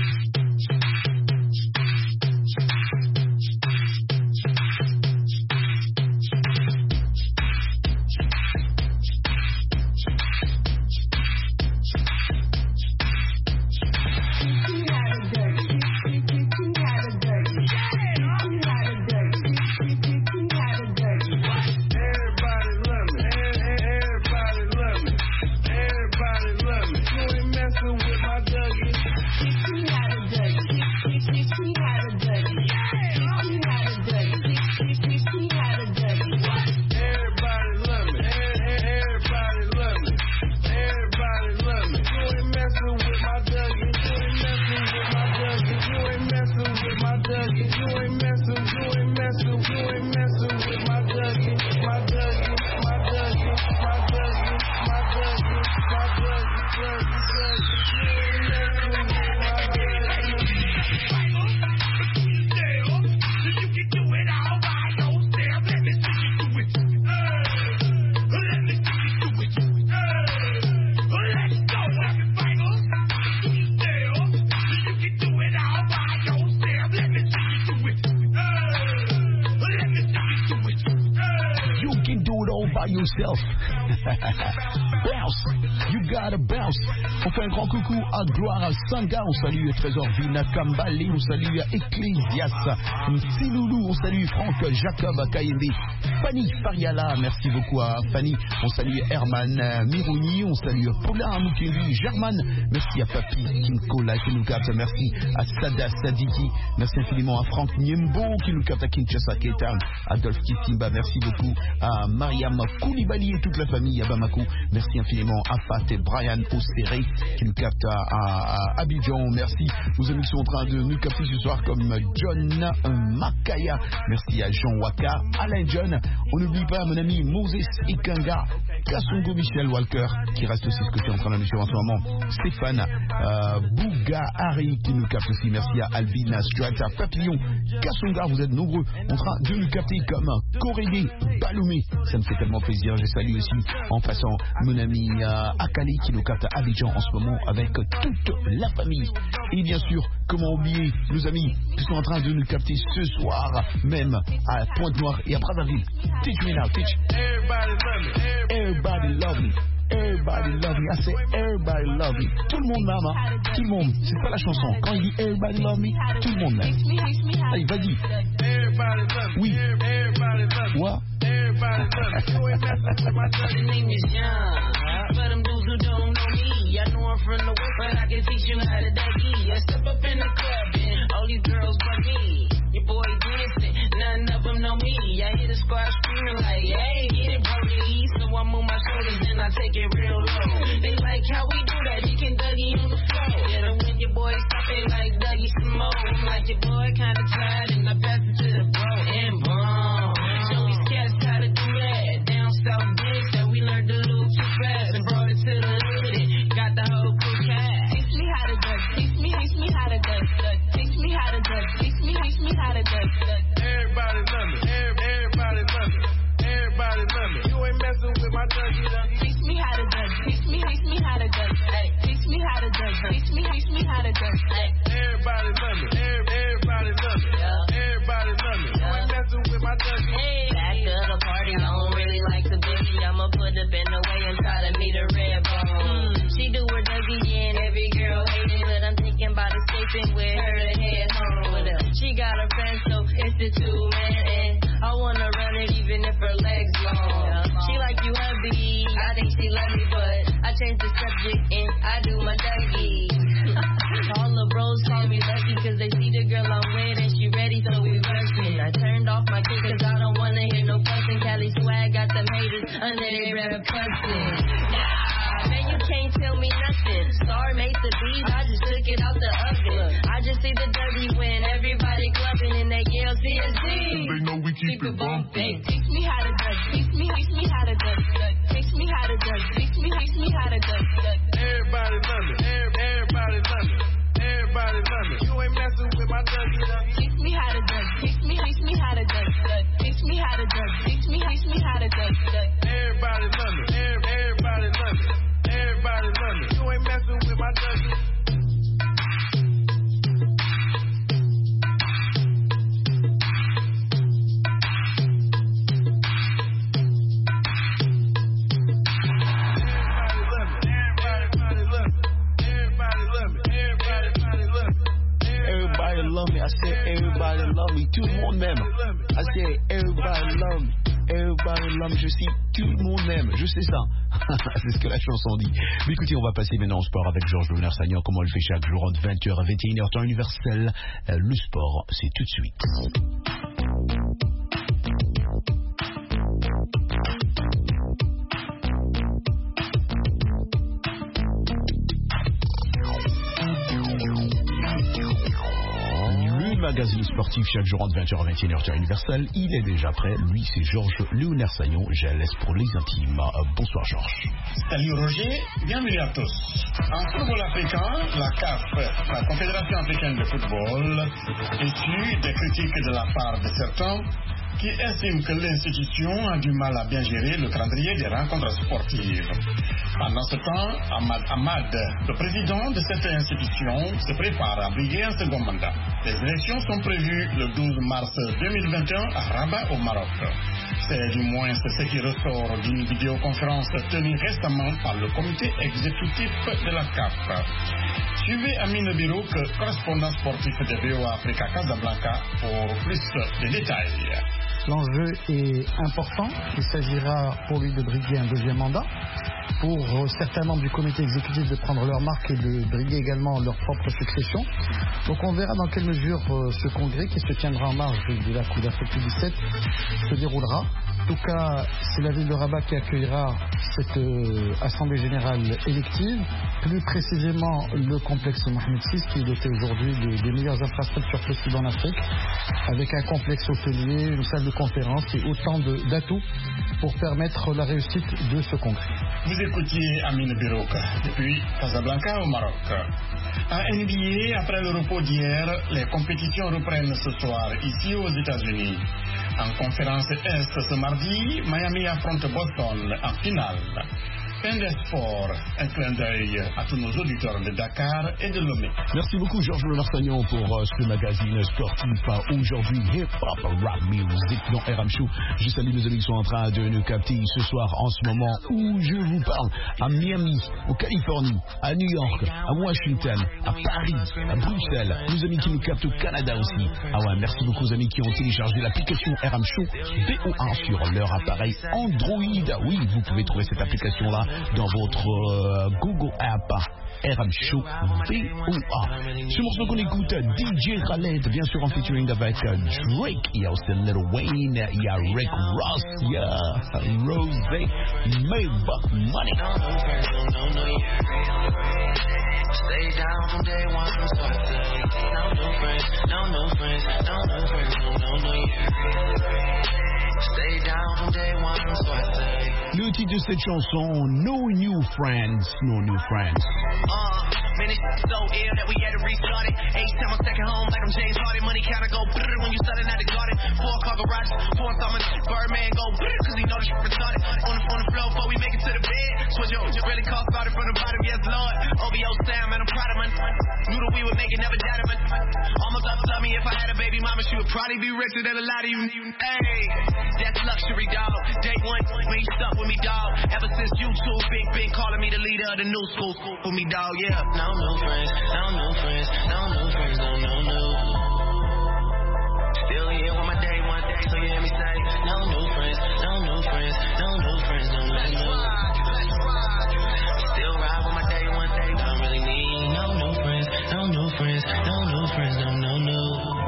Yourself. Bounce, you gotta bounce. On fait un grand coucou à Gloire à Sanga, on salue Trésor Vina Kambali, on salue Ecclésias Siloulou, on salue Franck Jacob Kayende, Fanny Fariala, merci beaucoup à Fanny, on salue Herman Mirouni, on salue Paulin Moukeli, German, merci à Papi Kinkola qui nous capte, merci à Sada Sadiki, merci infiniment à Franck Niembo qui nous capte à Kinshasa Ketan, Adolphe Kissimba, merci beaucoup à Mariam Koulibaly et toute la famille à Bamako, merci infiniment à Fat et Brian Osséré qui nous capte à, à, à Abidjan, merci aux amis qui sont en train de nous capter ce soir comme John Makaya, merci à Jean Waka, Alain John, on n'oublie pas mon ami Moses Ikanga, Kassongo Michel Walker qui reste aussi ce que tu es en train d'annoncer en ce moment, Stéphane euh, Bouga Harry qui nous capte aussi, merci à Alvina Strata Papillon, Kassonga, vous êtes nombreux en train de nous capter comme Corégé Baloumé, ça me fait tellement plaisir, je salue aussi en passant mon ami euh, Akali qui nous capte à Abidjan en ce moment avec toute la famille, et bien sûr comment oublier nos amis qui sont en train de nous capter ce soir même à Pointe-Noire et à Brazzaville. Teach me now, teach. Everybody love me. Everybody love me. I say everybody love me. Tout le monde m'aime, hein? Tout le monde. C'est pas la chanson. Quand il dit everybody love me, tout le monde m'aime. Allez, vas-y. Oui. What? Your boy dancing, none of them know me. I hear the squad screaming like, hey, get it, Brody. So I move my shoulders and I take it real low. They like how we do that, he can Dougie on the floor. Yeah, when your boy stop, they like Dougie some more. I'm like, your boy kinda tired and I pass it to the bro and boom. Show these cats how to do that. Down south big, so we learned to lose too fast and brought it to the hood and got the whole crew cat. Teach me how to duck, teach me, teach me how to duck, duck. Teach me how to duck, teach me, teach me how to duck, duck. Everybody love me, everybody love me, everybody love me. You ain't messing with my Dougie, Dougie. Teach me how to duck, teach me, teach me how to duck, hey. Teach me how to duck, teach me, teach me how to duck, hey. Everybody love me, everybody love me, everybody love me. You ain't messing with my Dougie. Hey, back of the party, I don't really like the biggie. I'ma put up in the way and try to meet a red bone. She do her Dougie and every girl hate it, but I'm thinking about escaping with her to head home. She got a friend, so it's the two man, and I wanna run it even if her legs long. She like you hubby, I think she love me, but I change the subject and I do my Dougie. All the bros call me lucky cause they see the girl I'm with and she ready, so we rushing. I turned off my kick cause I don't wanna hear no fussing. Cali swag got them haters under their breath cussing. Nah, man, you can't tell me nothing. Star made the beat, I just took it out the oven. I just see the Dougie when everybody clubbing and they yell C S D. They know we keep, keep it bumping. Teach me how to duck, teach me, teach me how to duck, duck. Teach me how to duck, teach me, teach me how to duck. love me, tout le monde m'aime. I say everybody love me, everybody love me, je sais, tout le monde m'aime, je sais ça. C'est ce que la chanson dit. Mais écoutez, on va passer maintenant au sport avec Georges Louner-Sagnan, comme on le fait chaque jour entre vingt heures à vingt et une heures, temps universel. Euh, le sport, c'est tout de suite. Magazine sportif chaque jour entre vingt heures à vingt et une heures temps universel. Il est déjà prêt. Lui, c'est Georges Louner-Sagnan. Je la laisse pour les intimes. Bonsoir, Georges. Salut, Roger. Bienvenue à tous. En football africain, la C A F, la Confédération africaine de football, essuie des critiques de la part de certains qui estiment que l'institution a du mal à bien gérer le calendrier des rencontres sportives. Pendant ce temps, Ahmad Ahmad, le président de cette institution, se prépare à briguer un second mandat. Les élections sont prévues le douze mars deux mille vingt et un à Rabat au Maroc. C'est du moins ce qui ressort d'une vidéoconférence tenue récemment par le comité exécutif de la C A F. Suivez Amine Birouk, correspondant sportif de V O A Africa Casablanca, pour plus de détails. L'enjeu est important. Il s'agira pour lui de briguer un deuxième mandat, pour certains membres du comité exécutif de prendre leur marque et de briguer également leur propre succession. Donc on verra dans quelle mesure ce congrès, qui se tiendra en marge de la Coupe d'Afrique U dix-sept, se déroulera. En tout cas, c'est la ville de Rabat qui accueillera cette euh, assemblée générale élective, plus précisément le complexe Mohamed six, qui est doté aujourd'hui de, des meilleures infrastructures possibles en Afrique, avec un complexe hôtelier, une salle de conférence et autant de, d'atouts pour permettre la réussite de ce congrès. Vous écoutiez Amine Birouk depuis Casablanca au Maroc. En N B A, après le repos d'hier, les compétitions reprennent ce soir ici aux États-Unis. En conférence Est ce mardi, Miami affronte Boston en finale. Fin des sports, un clin d'œil à tous nos auditeurs de Dakar et de Lomé. Merci beaucoup Georges Louner-Sagnan pour euh, ce magazine sportif euh, aujourd'hui hip-hop rap music dans R M Show. Je salue mes amis qui sont en train de nous capter ce soir en ce moment où je vous parle, à Miami, au Californie, à New York, à Washington, à Paris, à Bruxelles, nos amis qui nous captent au Canada aussi. Ah ouais, merci beaucoup aux amis qui ont téléchargé l'application R M Show B O A sur leur appareil Android. Oui, vous pouvez trouver cette application là dans votre euh, Google App R M Show B O A. Ce morceau qu'on écoute, D J Khaled, bien sûr en featuring avec uh, Drake, il y a aussi Lil Wayne, il y a Rick Ross, il y a Rose, Maybach Money. Stay down from day one, so I say, no new friends, no new friends, no new friends, no, no, no, yeah. Stay down from day one, so I say. Le titre de cette chanson, No New Friends, No New Friends. Uh, man, it's so ill that we had to restart it. H time I'm second home like I'm James Harden. Money counter go brrr when you starting at the garden. Four car garage, four installments. Birdman go brrr cause he know the shit retarded. On the, on the floor before we make it to the bed. Switch your, your really cost started from the bottom, yes Lord. O V O Sam, man, I'm proud of man. Knew that we would make it, never doubted man. Almost up love me if I had a baby mama. She would probably be richer than a lot of you. Hey, that's luxury, dog. Day one, when you stuck with me, dog. Ever since YouTube, Big Ben calling me the leader of the new school. For me, dog, yeah. No new friends, no new friends, no new friends, no, no, no. Still here with my day one, so you hear me say, no new friends, no new friends, no new friends, no, no, no. Still ride with my day one, day don't really need no new friends, no new friends, no new friends, no, no, no.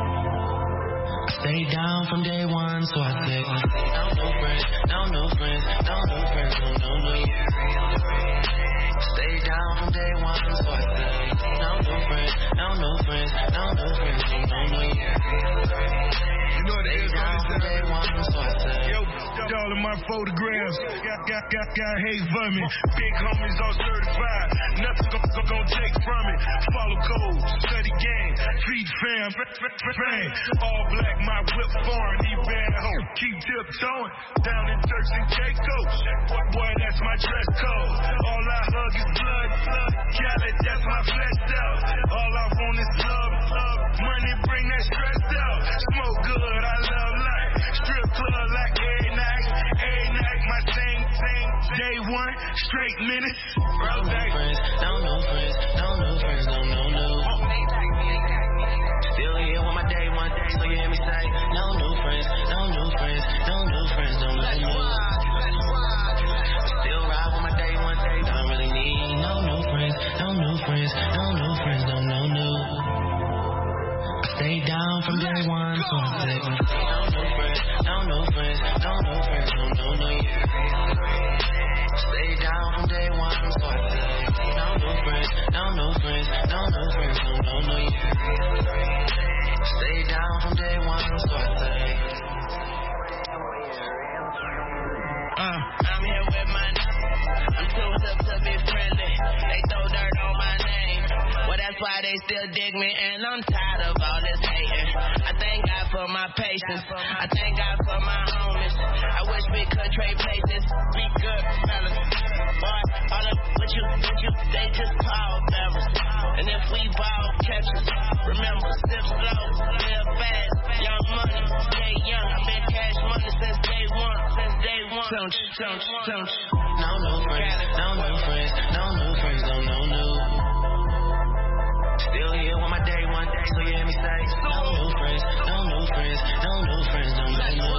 Stay down from day one, so I say, no new friends, no new friends, no new friends, no, no, no. Stay down from day one, so I say, no new friends, no new friends, no new friends, no, no, no. You know what it is, down from day one, so I say, yo, all of my photographs got, got, got, got hate for me. Big homies all certified, nothing gon' go, go take from it. Follow code, study game, feed fam, fam. All black, my whip foreign, he bad hoe. Keep tiptoeing, down in Turks and Caicos. Boy, boy, that's my dress code. All I hug is blood, blood. Khaled, that's my flesh out. All I want is love, love. Money bring that stress out. Smoke good, I love life. Strip club like every night, every night. My same, same, Day one, straight minutes. No new friends, no new friends, no new friends, no, no, no. Still here with my day one day, so you hear me say, no new friends, no new friends, no new friends, no, no, no. Still ride with my day one day, don't really need no new friends, no new friends, no new friends, no, no, no. Stay down from day one, so I say, no new friends, no new friends, no new friends, no, no, no. Stay down from day one, so I say, no new friends, no new friends, no new friends, no, no, no. Stay down from day one, so I say. Uh, I'm here with my I'm too tough to be friendly. They throw dirt on my name. Well, that's why they still dig me, and I'm tired of all this hating. I thank God for my patience. I thank God for my homies. I wish we could trade places. Be good, fellas. Boy, all up with you, with you, they just call bearers. And if we ball catchers, remember, sip slow, live fast, young money, stay young. I've been cash money since day one, since day one. Don't, don't, don't. No new friends, no new friends, no new friends, no, no, no. Still here on my day one day, so you hear me say, no new friends, no new friends, no new friends, no, no, no.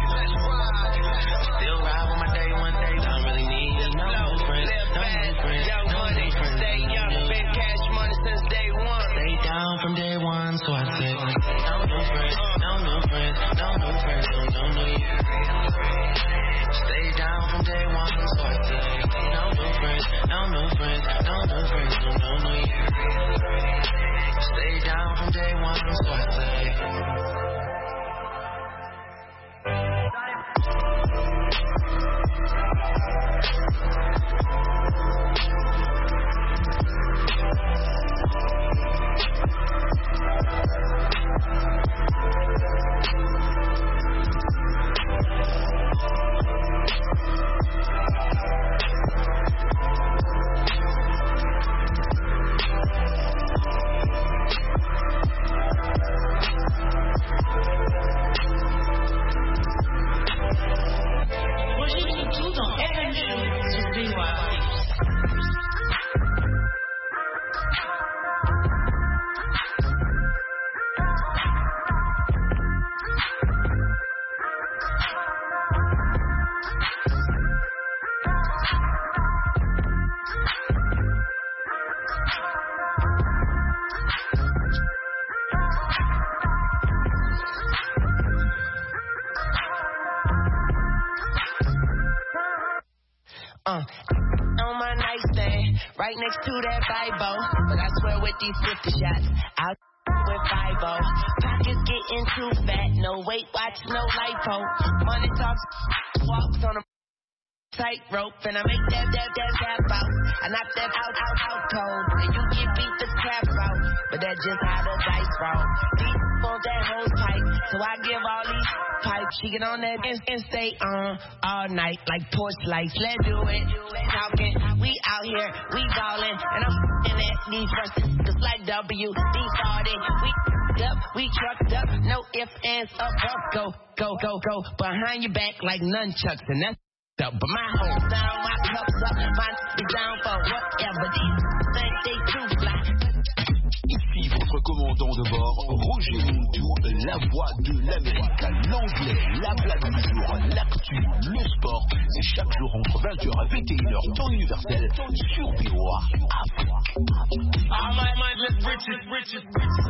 Still ride on my day one day, don't really need no new friends, no new friends, no new friends. Stay young, been cash money since day one. Stay down from day one, so I say, no new friends, no new friends, no new friends, no, no, no. Stay down from day one, so I say, no new friends, no new friends, no new friends, no, no, no. Stay down from day one, so I say. Uh, on my nightstand, right next to that Bible. But I swear with these fifty shots, I'll with five oh. Pockets getting too fat, no weight watch, no lipo. Money talks, walks on a tightrope, and I make that, that, that rap out. I knock that out, out, out cold. And you get beat the crap out, but that's just how the dice roll. These want that hose pipe, so I give all these pipes. She get on that and, and stay on all night like porch lights. Let's do it. Talking, we out here, we ballin', and I'm in at these verses, cause like W D forty, we up, we trucked up, no ifs, ands, up, up, go, go, go, go, behind your back like nunchucks, and that's up. But my whole down, my cups up, my be down for whatever these think they too fly. Ici votre commandant de bord, Roger Montou, la voix de l'Amérique, l'anglais, la blague du jour, l'actu, le sport. C'est chaque jour entre vingt heures et vingt et une heures, temps universel, sur V O A Afrique. All my man live riches, riches, riches,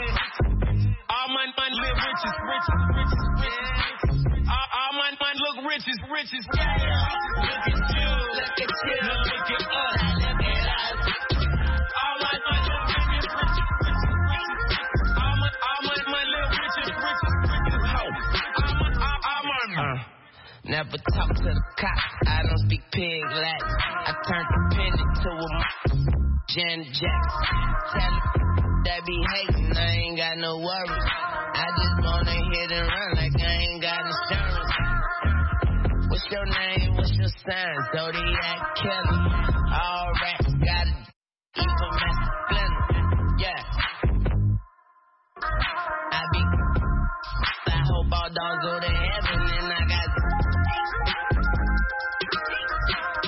yeah. All my man live riches, riches, riches, riches. All, all my man look riches, riches, yeah. Look at you, look at you, look at us, look at us. All my man live riches, riches, riches, riches. All my, all my man live riches, riches, riches. All my, all, all my man. Never talk to the cops, I don't speak pig Latin. I turned the pen into a Jen Jackson. Tell them that be hating, I ain't got no worries. I just wanna hit and run like I ain't got insurance. What's your name, what's your sign? Zodiac Killer. All rats got it, even Master Splinter. Yeah. I be, I hope all dogs go to heaven and I got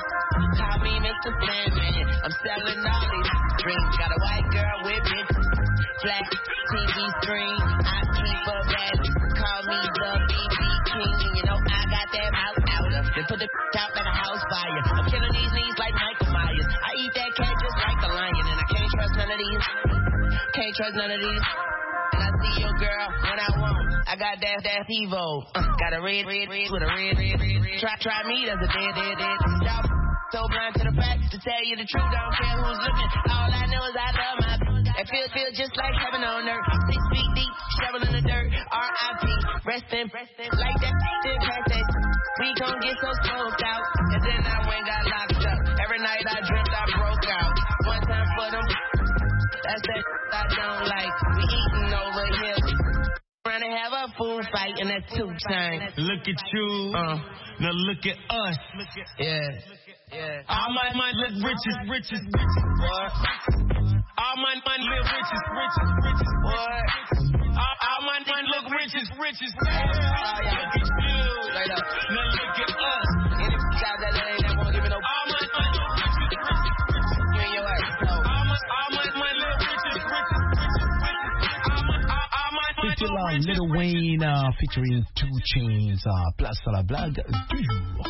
selling all these dreams. Got a white girl with it, flat T V screen. I keep a bad, call me the B B King. And you know I got that mouth out of. Then put the out like a house fire. I'm killing these knees like Michael Myers. I eat that cat just like a lion, and I can't trust none of these. Can't trust none of these. And I see your girl when I want. I got that that Evo. Uh, got a red red red with a red red red. red. Try try me, that's a dead dead dead. Y'all so blind to the fact. To tell you the truth, don't care who's looking. All I know is I love my. It feel feel just like heaven on earth. Six feet deep, shovel in the dirt. R I P, resting, resting like that. Then pass that. We gon' get so smoked out, and then I went got locked up. Every night I dreamt I broke out. One time for them. That's that I don't like. We eating over here. Trying to have a food fight, and that's two times. Look at you. Uh, now look at us. Yeah. Yeah. All my money look riches, riches, riches. What? All my money look riches, riches, riches. What? All, all my money look riches, riches. Oh, yeah. Look at you. Right up. Now look at us. Any guy that ain't never gonna give me no. All my money look riches, riches, riches. You and your ass. No. All my, all my money look riches, riches, riches, riches. All my, all, all my money C'était look là riches. Lil Wayne uh, featuring two Chainz. Uh, place à la blague du jour.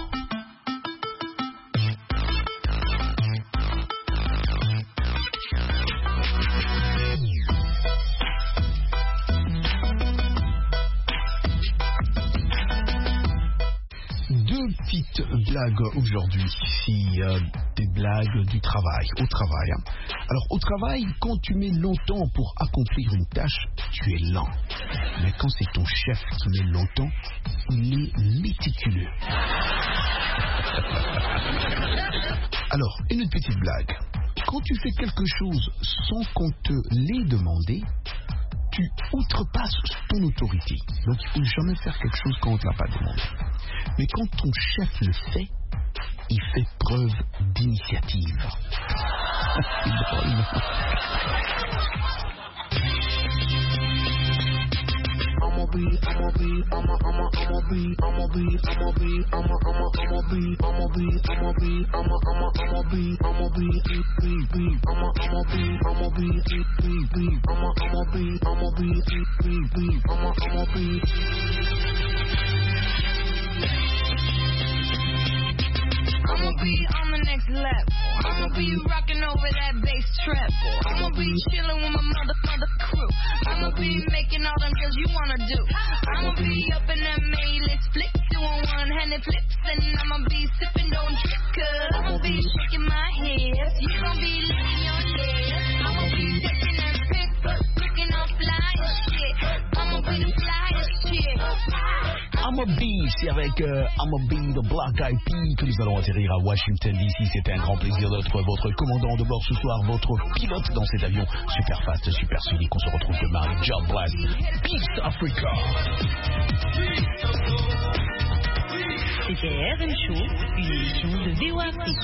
Deux petites blagues aujourd'hui, ici, euh, des blagues du travail, au travail. Alors au travail, quand tu mets longtemps pour accomplir une tâche, tu es lent. Mais quand c'est ton chef qui met longtemps, il est méticuleux. Alors, une petite blague. Quand tu fais quelque chose sans qu'on te l'ait demandé, tu outrepasses ton autorité. Donc il ne faut jamais faire quelque chose quand on ne te l'a pas demandé. Mais quand ton chef le fait, il fait preuve d'initiative. C'est drôle. I'ma be, I'ma be, I'ma, I'ma, I'ma be, I'ma be, I'ma be, I'ma, I'ma, I'ma be, I'ma be, I'ma be, I'ma, I'ma, I'ma be, I'ma be, be, be, be, I'ma, I'ma be, I'ma be, be, be, be, I'ma, I'ma be, I'ma be, be, be, be, I'ma, I'ma be. I'ma be on the next level. I'ma be rocking over that bass treble. I'ma be chilling with my mother, mother crew. I'ma be making all them girls you wanna do. I'ma be up in that Mayless flip, doing one-handed flips, and I'ma be sipping, don't trip, cause I'ma be shaking my hips. You gon' be licking your lips. I'ma be taking that pic, looking all fly as shit. I'ma be the flyest shit. I'm a Bee, c'est avec euh, I'm a Bee de Black Eyed Peas que nous allons atterrir à Washington D C. C'était un grand plaisir d'être votre commandant de bord ce soir, votre pilote dans cet avion super fast, super sonique. On se retrouve demain. Job bless. Peace Africa. C'était R M Show, une émission de V O Afrique.